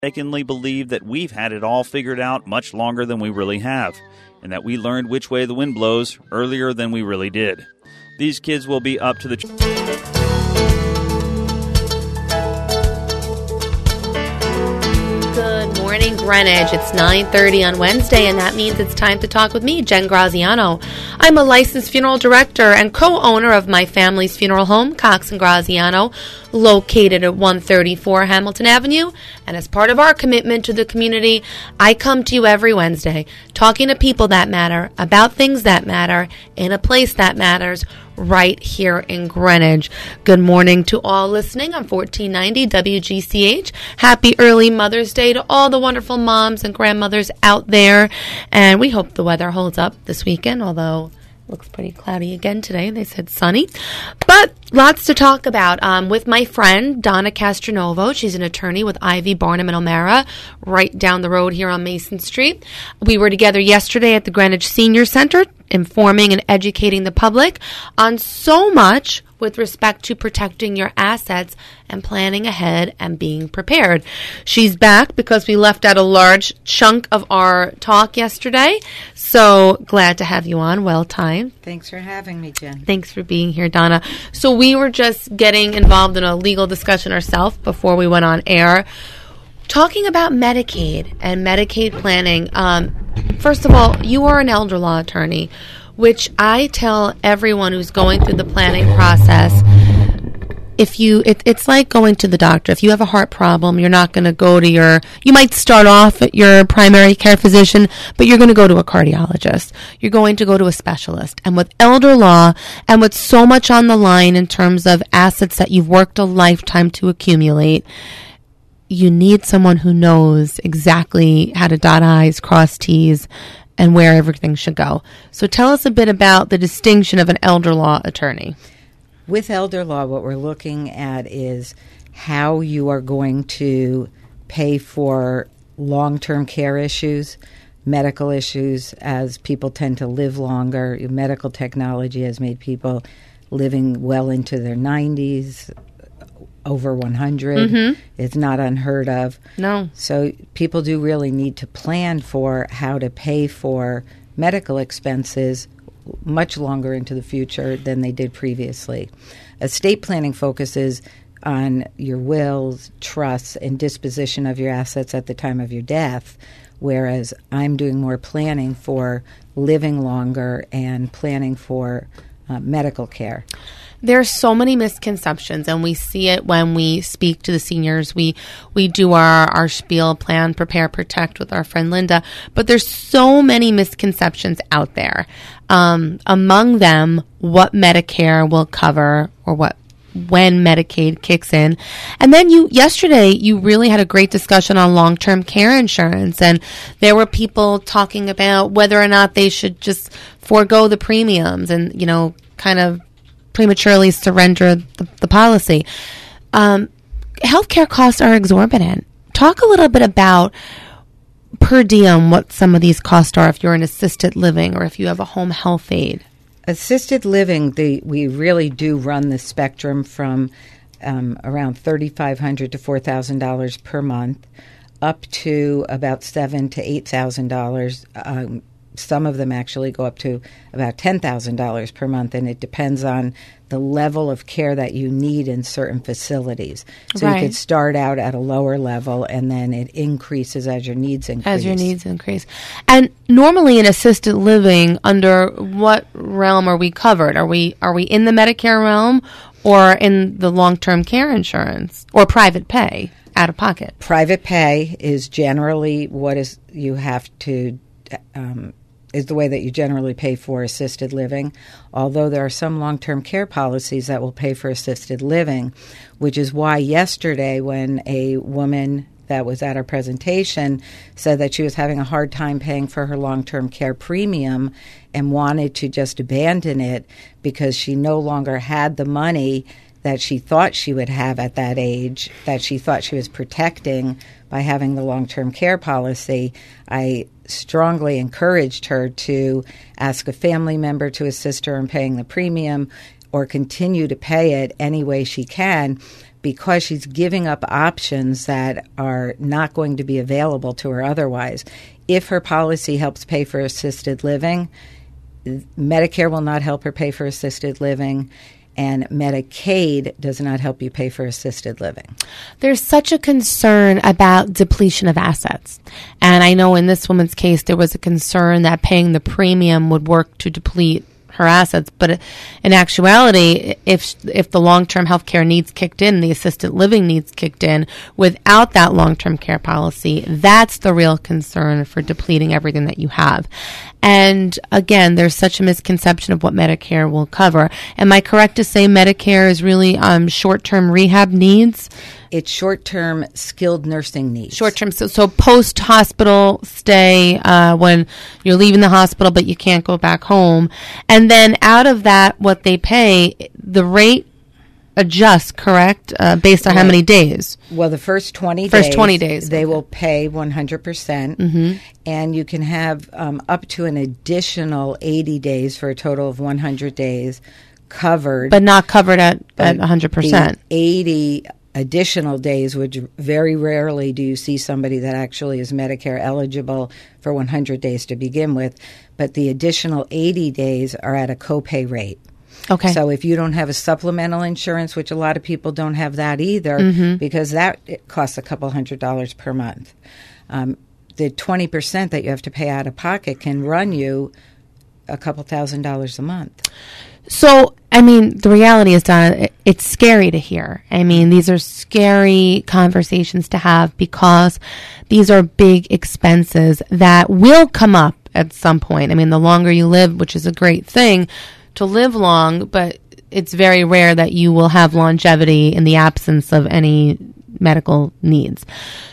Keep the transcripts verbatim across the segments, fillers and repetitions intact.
mistakenly believe that we've had it all figured out much longer than we really have, and that we learned which way the wind blows earlier than we really did. These kids will be up to the... Good morning, Greenwich. It's nine thirty on Wednesday, and that means it's time to talk with me, Jen Graziano. I'm a licensed funeral director and co-owner of my family's funeral home, Cox and Graziano, located at one thirty-four Hamilton Avenue. And as part of our commitment to the community, I come to you every Wednesday talking to people that matter, about things that matter, in a place that matters, right here in Greenwich. Good morning to all listening on fourteen ninety W G C H. Happy early Mother's Day to all the wonderful moms and grandmothers out there. And we hope the weather holds up this weekend, although it looks pretty cloudy again today. They said sunny. But lots to talk about um, with my friend, Donna Castronovo. She's an attorney with Ivy, Barnum and O'Mara, right down the road here on Mason Street. We were together yesterday at the Greenwich Senior Center, informing and educating the public on so much with respect to protecting your assets and planning ahead and being prepared. She's back because we left out a large chunk of our talk yesterday. So glad to have you on. Well timed. Thanks for having me, Jen. Thanks for being here, Donna. So we were just getting involved in a legal discussion ourselves before we went on air, talking about Medicaid and Medicaid planning. Um, first of all, you are an elder law attorney, which I tell everyone who's going through the planning process, if you, it, it's like going to the doctor. If you have a heart problem, you're not going to go to your, you might start off at your primary care physician, but you're going to go to a cardiologist. You're going to go to a specialist. And with elder law, and with so much on the line in terms of assets that you've worked a lifetime to accumulate, you need someone who knows exactly how to dot I's, cross T's, and where everything should go. So tell us a bit about the distinction of an elder law attorney. With elder law, what we're looking at is how you are going to pay for long-term care issues, medical issues, as people tend to live longer. Medical technology has made people living well into their nineties, over one hundred. Mm-hmm. It's not unheard of. No. So people do really need to plan for how to pay for medical expenses much longer into the future than they did previously. Estate planning focuses on your wills, trusts, and disposition of your assets at the time of your death, whereas I'm doing more planning for living longer and planning for uh, medical care. There are so many misconceptions, and we see it when we speak to the seniors. We we do our, our spiel, plan, prepare, protect with our friend Linda, but there's so many misconceptions out there. Um, among them, what Medicare will cover or what when Medicaid kicks in. And then you yesterday, you really had a great discussion on long-term care insurance, and there were people talking about whether or not they should just forego the premiums and, you know, kind of prematurely surrender the, the policy. Um, healthcare costs are exorbitant. Talk a little bit about per diem, what some of these costs are if you're in assisted living or if you have a home health aide. Assisted living, the, we really do run the spectrum from um, around thirty-five hundred dollars to four thousand dollars per month up to about seven thousand dollars to eight thousand dollars. Um, Some of them actually go up to about ten thousand dollars per month, and it depends on the level of care that you need in certain facilities. So right. You could start out at a lower level, and then it increases as your needs increase. As your needs increase. And normally in assisted living, under what realm are we covered? Are we are we in the Medicare realm or in the long-term care insurance or private pay, out of pocket? Private pay is generally what is you have to um, is the way that you generally pay for assisted living, although there are some long-term care policies that will pay for assisted living, which is why yesterday when a woman that was at our presentation said that she was having a hard time paying for her long-term care premium and wanted to just abandon it because she no longer had the money that she thought she would have at that age, that she thought she was protecting by having the long-term care policy, I strongly encouraged her to ask a family member to assist her in paying the premium or continue to pay it any way she can, because she's giving up options that are not going to be available to her otherwise. If her policy helps pay for assisted living, Medicare will not help her pay for assisted living, and Medicaid does not help you pay for assisted living. There's such a concern about depletion of assets. And I know in this woman's case, there was a concern that paying the premium would work to deplete her assets. But in actuality, if if the long-term health care needs kicked in, the assisted living needs kicked in, without that long-term care policy, that's the real concern for depleting everything that you have. And again, there's such a misconception of what Medicare will cover. Am I correct to say Medicare is really um, short-term rehab needs? It's short-term skilled nursing needs. Short-term, so, so post-hospital stay, uh, when you're leaving the hospital but you can't go back home. And then out of that, what they pay, the rate adjusts, correct, uh, based on right. how many days? Well, the first twenty first days, twenty days, they okay. will pay one hundred percent. Mm-hmm. And you can have um, up to an additional eighty days for a total of one hundred days covered. But not covered at, at one hundred percent. The eighty additional days, which very rarely do you see somebody that actually is Medicare eligible for one hundred days to begin with, but the additional eighty days are at a copay rate. Okay. So if you don't have a supplemental insurance, which a lot of people don't have that either, mm-hmm. because that it costs a couple hundred dollars per month. Um, the twenty percent that you have to pay out of pocket can run you a couple thousand dollars a month. So, I mean, the reality is, Donna, it's scary to hear. I mean, these are scary conversations to have because these are big expenses that will come up at some point. I mean, the longer you live, which is a great thing, to live long, but it's very rare that you will have longevity in the absence of any medical needs.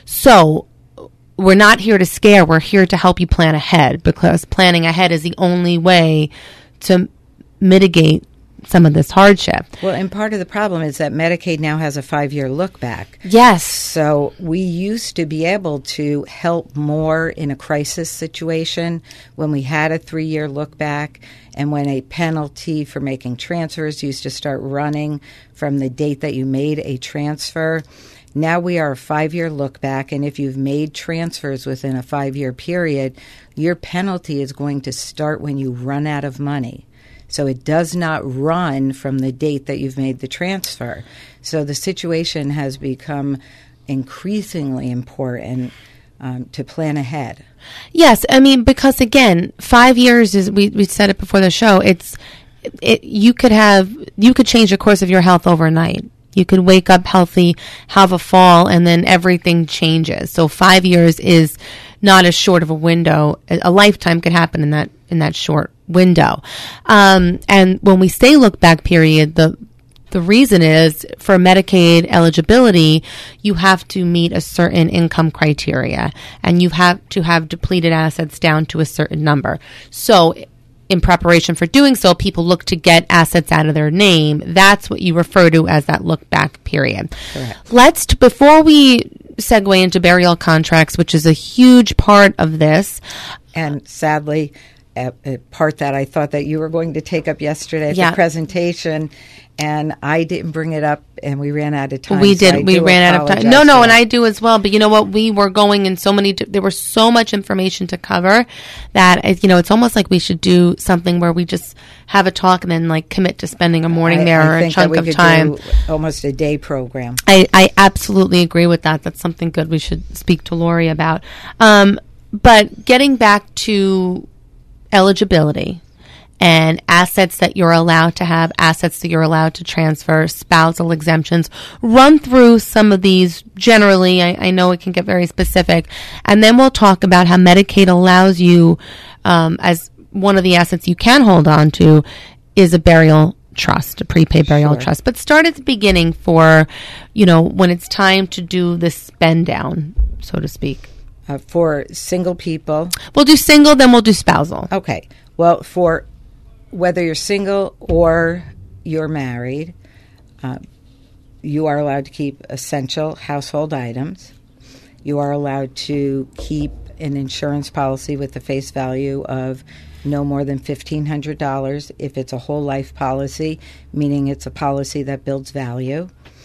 So we're not here to scare. We're here to help you plan ahead, because planning ahead is the only way to mitigate some of this hardship. Well, and part of the problem is that Medicaid now has a five-year look back. Yes. So we used to be able to help more in a crisis situation when we had a three-year look back, and when a penalty for making transfers used to start running from the date that you made a transfer. Now we are a five-year look back, and if you've made transfers within a five-year period, your penalty is going to start when you run out of money. So it does not run from the date that you've made the transfer. So the situation has become increasingly important um, to plan ahead. Yes, I mean, because again, five years is, we, we said it before the show, it's, it, you could have, you could change the course of your health overnight. You could wake up healthy, have a fall, and then everything changes. So five years is not as short of a window. A, a lifetime could happen in that in that short window. Um, and when we say look back period, the the reason is for Medicaid eligibility, you have to meet a certain income criteria, and you have to have depleted assets down to a certain number. So in preparation for doing so, people look to get assets out of their name. That's what you refer to as that look back period. Correct. Let's, t- before we segue into burial contracts, which is a huge part of this. And sadly, a, a part that I thought that you were going to take up yesterday at yeah. the presentation, and I didn't bring it up, and we ran out of time. We so did. I we ran out of time. No, no, and I do as well. But you know what? We were going in so many, there was so much information to cover that, you know, it's almost like we should do something where we just have a talk and then like commit to spending a morning I, there I or a think chunk that we of could time. Do almost a day program. I, I absolutely agree with that. That's something good we should speak to Lori about. Um, but getting back to eligibility and assets that you're allowed to have, assets that you're allowed to transfer, spousal exemptions. Run through some of these generally. I, I know it can get very specific. And then we'll talk about how Medicaid allows you, um, as one of the assets you can hold on to is a burial trust, a prepaid burial Sure. trust. But start at the beginning for, you know, when it's time to do the spend down, so to speak. Uh, for single people. We'll do single, then we'll do spousal. Okay. Well, for whether you're single or you're married, uh, you are allowed to keep essential household items. You are allowed to keep an insurance policy with the face value of no more than fifteen hundred dollars if it's a whole life policy, meaning it's a policy that builds value.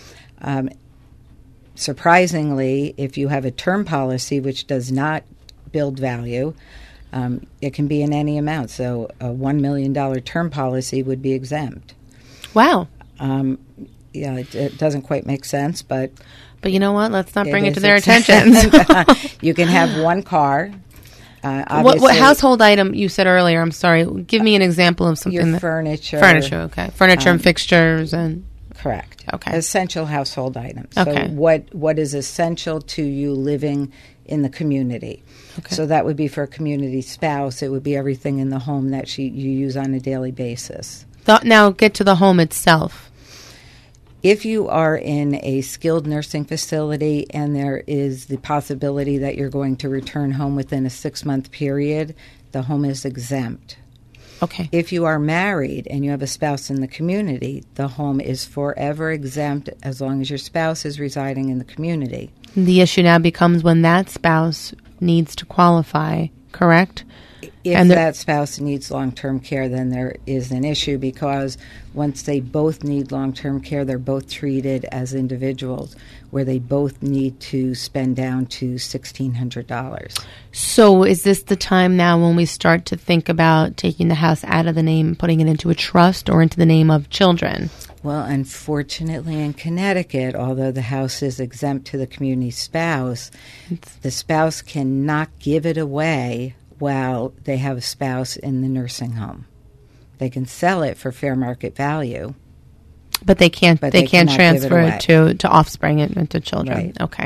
Um, surprisingly, if you have a term policy which does not build value, um, it can be in any amount. So a one million dollars term policy would be exempt. Wow. Um, yeah, it, it doesn't quite make sense, but... But you know what? Let's not bring it, it to their exempt. attention. You can have one car. Uh, what, what household item you said earlier? I'm sorry. Give me an example of something. Your that, furniture. Furniture, okay. Furniture um, and fixtures and... Correct. Okay. Essential household items. Okay. So what what is essential to you living in the community? Okay. So that would be for a community spouse. It would be everything in the home that she, you use on a daily basis. Th- now get to the home itself. If you are in a skilled nursing facility and there is the possibility that you're going to return home within a six-month period, the home is exempt. Okay. If you are married and you have a spouse in the community, the home is forever exempt as long as your spouse is residing in the community. The issue now becomes when that spouse needs to qualify, correct? If and that spouse needs long-term care, then there is an issue because once they both need long-term care, they're both treated as individuals where they both need to spend down to sixteen hundred dollars. So is this the time now when we start to think about taking the house out of the name, putting it into a trust or into the name of children? Well, unfortunately in Connecticut, although the house is exempt to the community spouse, it's the spouse cannot give it away while they have a spouse in the nursing home. They can sell it for fair market value. But they can't but they, they can't transfer it, it to, to offspring and, and to children. Right. Okay.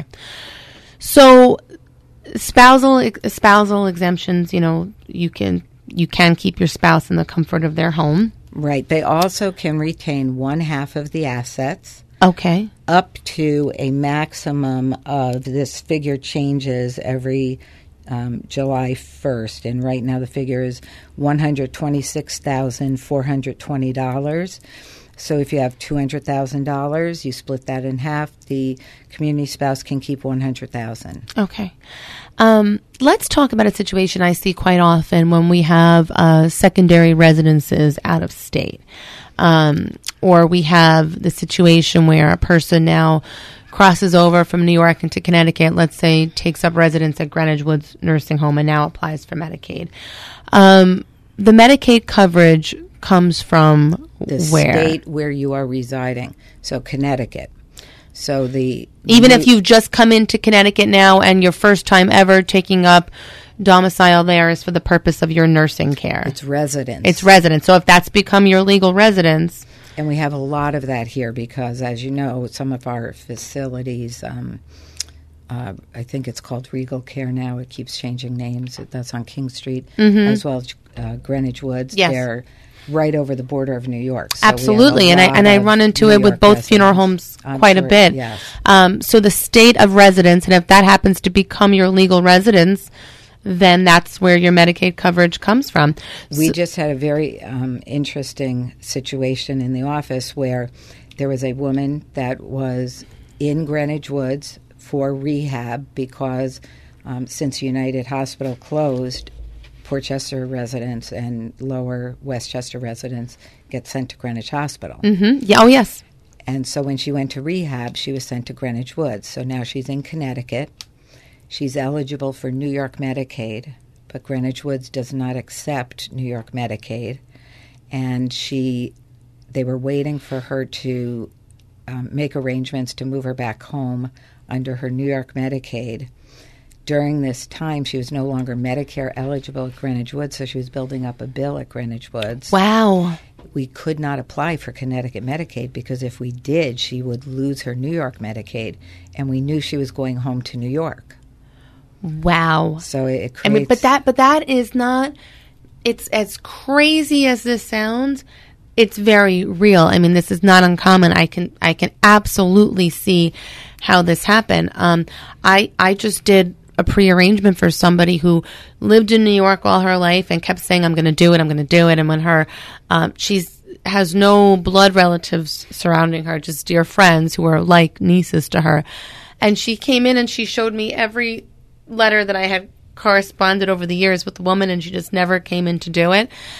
So spousal spousal exemptions, you know, you can you can keep your spouse in the comfort of their home. Right. They also can retain one half of the assets. Okay. Up to a maximum of, this figure changes every um, July first. And right now the figure is one hundred twenty-six thousand four hundred twenty dollars. So if you have two hundred thousand dollars, you split that in half, the community spouse can keep one hundred thousand dollars. Okay. Um, let's talk about a situation I see quite often when we have uh, secondary residences out of state. Um, or we have the situation where a person now crosses over from New York into Connecticut, let's say takes up residence at Greenwich Woods Nursing Home and now applies for Medicaid. Um, the Medicaid coverage comes from the where? State where you are residing. So Connecticut. So the even new, if you've just come into Connecticut now and your first time ever taking up domicile there is for the purpose of your nursing care. It's residence. It's residence. So if that's become your legal residence. And we have a lot of that here because, as you know, some of our facilities, um, uh, I think it's called Regal Care now. It keeps changing names. That's on King Street, mm-hmm. as well as uh, Greenwich Woods. Yes. They're right over the border of New York. So absolutely, and I and I run into New it with York both residents. funeral homes I'm quite sure, a bit. Yes. Um, so the state of residence, and if that happens to become your legal residence, then that's where your Medicaid coverage comes from. We so, just had a very um, interesting situation in the office where there was a woman that was in Greenwich Woods for rehab because um, since United Hospital closed, Portchester residents and lower Westchester residents get sent to Greenwich Hospital. Mm-hmm. Yeah, oh, yes. And so when she went to rehab, she was sent to Greenwich Woods. So now she's in Connecticut. She's eligible for New York Medicaid, but Greenwich Woods does not accept New York Medicaid. And she, they were waiting for her to um, make arrangements to move her back home under her New York Medicaid. During this time, she was no longer Medicare eligible at Greenwich Woods, so she was building up a bill at Greenwich Woods. Wow. We could not apply for Connecticut Medicaid because if we did, she would lose her New York Medicaid, and we knew she was going home to New York. Wow. So it creates... I mean, but that, but that is not... It's as crazy as this sounds. It's very real. I mean, this is not uncommon. I can I can absolutely see how this happened. Um, I I just did a prearrangement for somebody who lived in New York all her life and kept saying, I'm going to do it, I'm going to do it. And when her, um, she's has no blood relatives surrounding her, just dear friends who are like nieces to her. And she came in and she showed me every letter that I had corresponded over the years with the woman, and she just never came in to do it.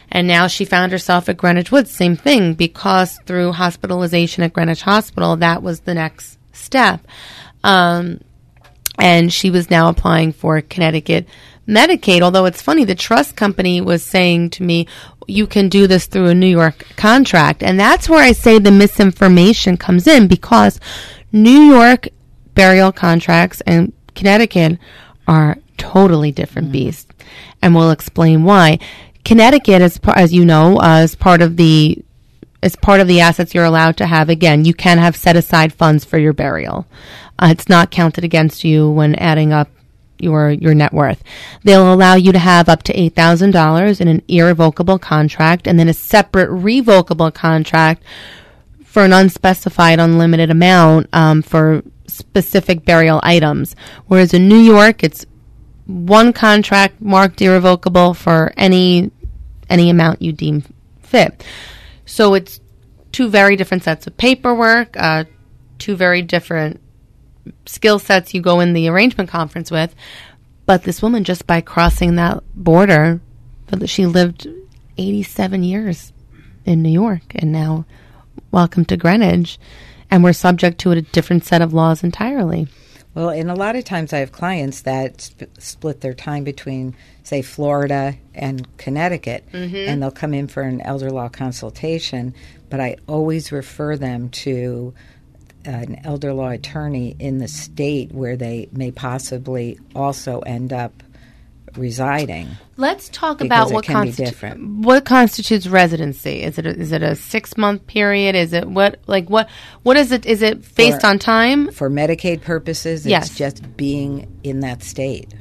And now she found herself at Greenwich Woods. Same thing, because through hospitalization at Greenwich Hospital, that was the next step. Um, and she was now applying for Connecticut Medicaid, although it's funny, the trust company was saying to me, you can do this through a New York contract. And that's where I say the misinformation comes in, because New York burial contracts and Connecticut are totally different mm. beasts. And we'll explain why. Connecticut, as, as you know, uh, is part of the as part of the assets you're allowed to have. Again, you can have set aside funds for your burial. Uh, it's not counted against you when adding up your your net worth. They'll allow you to have up to eight thousand dollars in an irrevocable contract, and then a separate revocable contract for an unspecified, unlimited amount um, for specific burial items. Whereas in New York, it's one contract marked irrevocable for any any amount you deem fit. So it's two very different sets of paperwork, uh, two very different skill sets you go in the arrangement conference with. But this woman, just by crossing that border, she lived eighty-seven years in New York, and now welcome to Greenwich, and we're subject to a different set of laws entirely. Well, and a lot of times I have clients that sp- split their time between, say, Florida and Connecticut, mm-hmm. and they'll come in for an elder law consultation, but I always refer them to an elder law attorney in the state where they may possibly also end up residing. Let's talk about what constitu- what constitutes residency. Is it a, is it a six month period? Is it what like what what is it? Is it based for, on time? For Medicaid purposes, it's yes. just being in that state.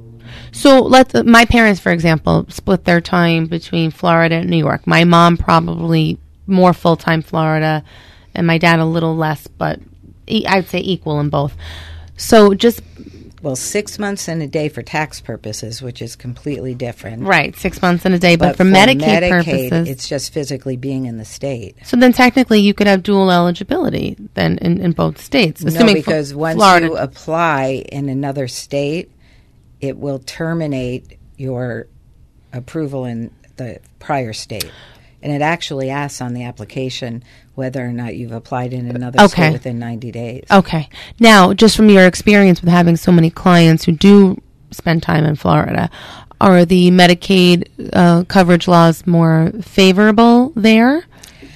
So let's my parents, for example, split their time between Florida and New York. My mom probably more full time Florida, and my dad a little less, but e- I'd say equal in both. So just. Well, six months and a day for tax purposes, which is completely different. Right, six months and a day. But, but for, for Medicaid, Medicaid purposes... it's just physically being in the state. So then technically you could have dual eligibility then in, in both states. No, because F- once Florida... you apply in another state, it will terminate your approval in the prior state. And it actually asks on the application whether or not you've applied in another okay. state within ninety days. Okay. Now, just from your experience with having so many clients who do spend time in Florida, are the Medicaid uh, coverage laws more favorable there?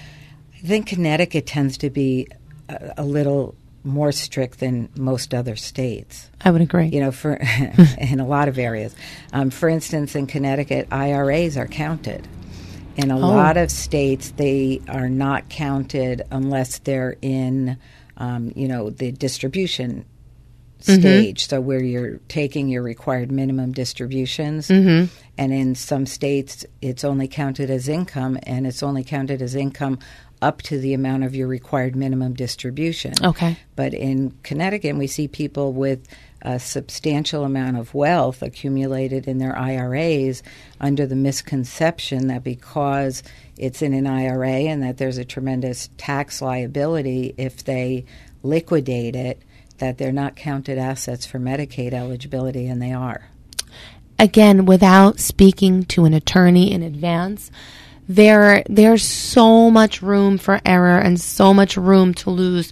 I think Connecticut tends to be a, a little more strict than most other states. I would agree. You know, for in a lot of areas. Um, for instance, in Connecticut, I R As are counted. In a oh. lot of states, they are not counted unless they're in, um, you know, the distribution mm-hmm. stage. So where you're taking your required minimum distributions. Mm-hmm. And in some states, it's only counted as income, and it's only counted as income up to the amount of your required minimum distribution. Okay. But in Connecticut, we see people with a substantial amount of wealth accumulated in their I R As under the misconception that because it's in an I R A and that there's a tremendous tax liability if they liquidate it, that they're not counted assets for Medicaid eligibility, and they are. Again, without speaking to an attorney in advance, there there's so much room for error and so much room to lose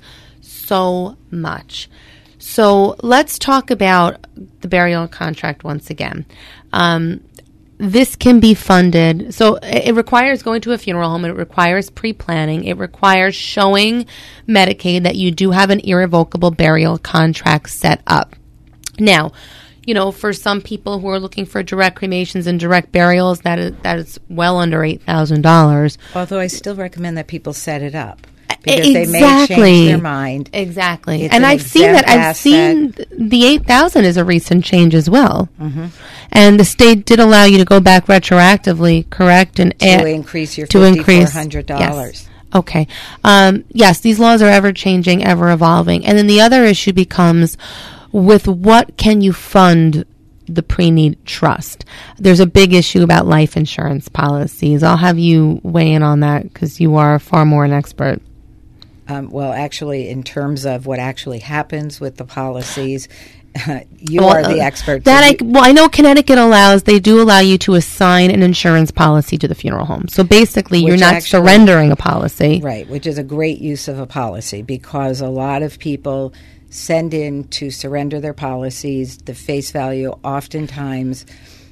so much. So let's talk about the burial contract once again. Um, this can be funded. So it, it requires going to a funeral home. It requires pre-planning. It requires showing Medicaid that you do have an irrevocable burial contract set up. Now, you know, for some people who are looking for direct cremations and direct burials, that is, that is well under eight thousand dollars. Although I still recommend that people set it up. Because exactly. they may change their mind. Exactly. It's and an I've seen that. I've asset. seen the eight thousand is a recent change as well. Mm-hmm. And the state did allow you to go back retroactively, correct? And to add, increase your to fifty-four hundred dollars. Yes. Okay. Um, yes, these laws are ever changing, ever evolving. And then the other issue becomes with what can you fund the pre-need trust. There's a big issue about life insurance policies. I'll have you weigh in on that because you are far more an expert. Um, well, actually, in terms of what actually happens with the policies, you well, are the uh, expert. That so I, you, well, I know Connecticut allows, they do allow you to assign an insurance policy to the funeral home. So basically, you're Which not actually- surrendering a policy. right, which is a great use of a policy because a lot of people send in to surrender their policies. The face value oftentimes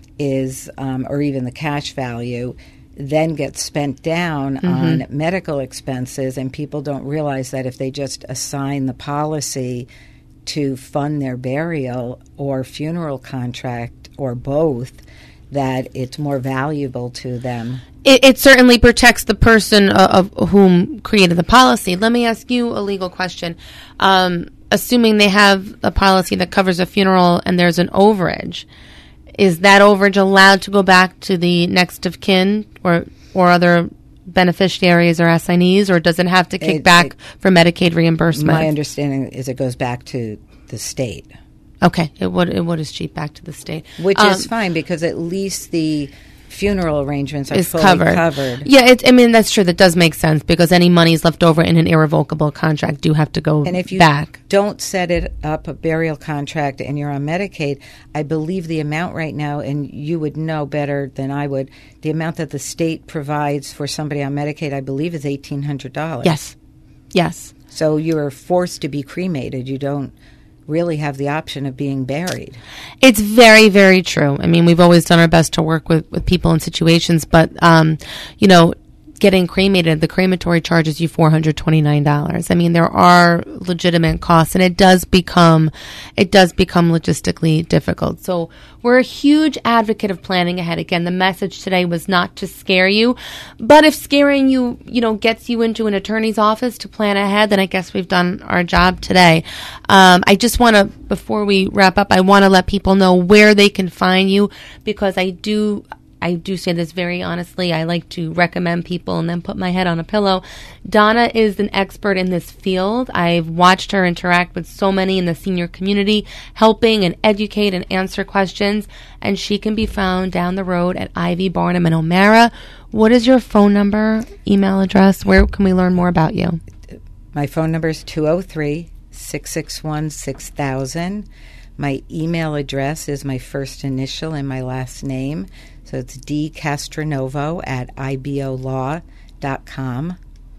is, um, or even the cash value, then gets spent down Mm-hmm. on medical expenses, and people don't realize that if they just assign the policy to fund their burial or funeral contract or both, that it's more valuable to them. It, it certainly protects the person of, of whom created the policy. Let me ask you a legal question. Um, assuming they have a policy that covers a funeral and there's an overage, is that overage allowed to go back to the next of kin or or other beneficiaries or assignees, or does it have to kick It- back it- for Medicaid reimbursement? My understanding is it goes back to the state. Okay, it would it would is cheap back to the state, Which Um, is fine because at least the funeral arrangements are is fully covered. covered. Yeah, it, I mean that's true. That does make sense because any monies left over in an irrevocable contract do have to go And if you back. don't set it up a burial contract and you're on Medicaid, I believe the amount right now, and you would know better than I would, the amount that the state provides for somebody on Medicaid, I believe, is eighteen hundred dollars. Yes, yes. So you're forced to be cremated. You don't really have the option of being buried. It's very, very true. I mean, we've always done our best to work with, with people in situations, but, um, you know, getting cremated, the crematory charges you four hundred twenty-nine dollars. I mean, there are legitimate costs, and it does become, it does become logistically difficult. So we're a huge advocate of planning ahead. Again, the message today was not to scare you, but if scaring you, you know, gets you into an attorney's office to plan ahead, then I guess we've done our job today. Um, I just want to, before we wrap up, I want to let people know where they can find you, because I do, I do say this very honestly. I like to recommend people and then put my head on a pillow. Donna is an expert in this field. I've watched her interact with so many in the senior community, helping and educate and answer questions. And she can be found down the road at Ivy Barnum and O'Mara. What is your phone number, email address? Where can we learn more about you? My phone number is two oh three, six six one, six thousand. My email address is my first initial and my last name. So it's dcastronovo at I B O law dot com.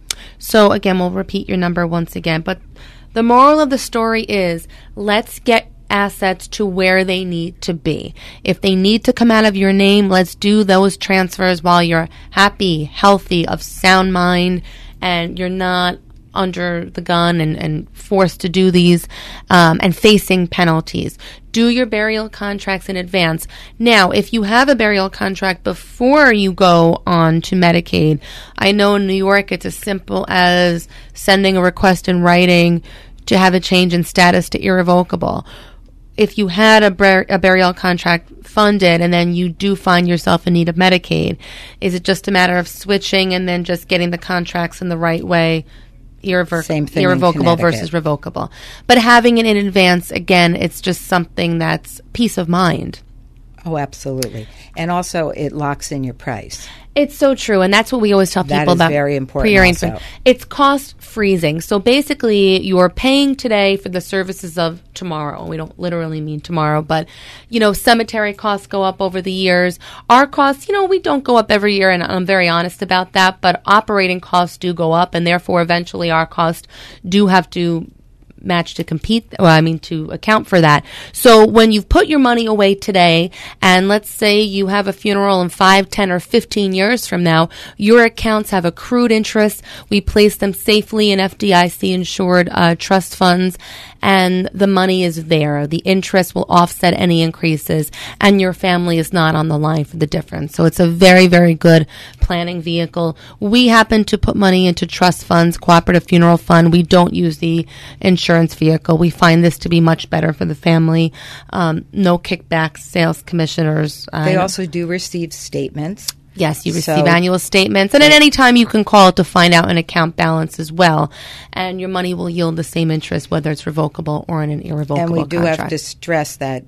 So again, we'll repeat your number once again. But the moral of the story is, let's get assets to where they need to be. If they need to come out of your name, let's do those transfers while you're happy, healthy, of sound mind, and you're not under the gun and, and forced to do these um, and facing penalties. Do your burial contracts in advance. Now, if you have a burial contract before you go on to Medicaid, I know in New York it's as simple as sending a request in writing to have a change in status to irrevocable. If you had a, bur- a burial contract funded and then you do find yourself in need of Medicaid, is it just a matter of switching and then just getting the contracts in the right way? Irrever- Same thing in irrevocable Connecticut. versus revocable. But having it in advance, again, it's just something that's peace of mind. Oh, absolutely. And also, it locks in your price. It's so true, and that's what we always tell That people is about very important pre-arrangement. also. It's cost freezing. So basically, you're paying today for the services of tomorrow. We don't literally mean tomorrow, but you know, cemetery costs go up over the years. Our costs, you know, we don't go up every year, and I'm very honest about that. But operating costs do go up, and therefore, eventually, our costs do have to match to compete, well, I mean, to account for that. So when you've put your money away today, and let's say you have a funeral in five, ten, or fifteen years from now, your accounts have accrued interest. We place them safely in F D I C-insured uh, trust funds, and the money is there. The interest will offset any increases, and your family is not on the line for the difference. So it's a very, very good planning vehicle. We happen to put money into trust funds, cooperative funeral fund. We don't use the insurance vehicle. We find this to be much better for the family. Um, no kickbacks, sales commissioners. Uh, They also do receive statements. Yes, you receive So- annual statements. And at any time you can call to find out an account balance as well. And your money will yield the same interest, whether it's revocable or in an irrevocable And we do contract. have to stress that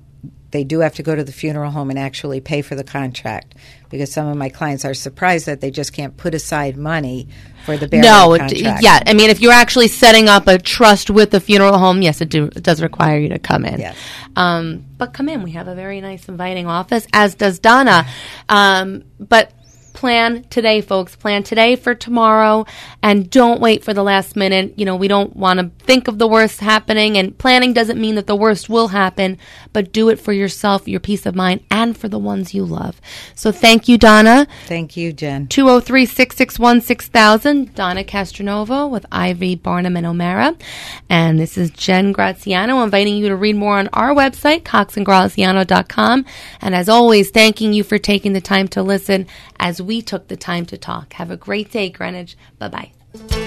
they do have to go to the funeral home and actually pay for the contract, because some of my clients are surprised that they just can't put aside money for the burial no, contract. No, yeah. I mean, if you're actually setting up a trust with the funeral home, yes, it, do, it does require you to come in. Yes. Um, but come in. We have a very nice, inviting office, as does Donna. Um, but plan today, folks. Plan today for tomorrow, and don't wait for the last minute. You know, we don't want to think of the worst happening, and planning doesn't mean that the worst will happen, but do it for yourself, your peace of mind, and for the ones you love. So thank you, Donna. Thank you, Jen. two oh three, six six one, six thousand, Donna Castronova with Ivy, Barnum, and O'Mara. And this is Jen Graziano inviting you to read more on our website, cox and graziano dot com. And as always, thanking you for taking the time to listen as we took the time to talk. Have a great day, Greenwich. Bye-bye.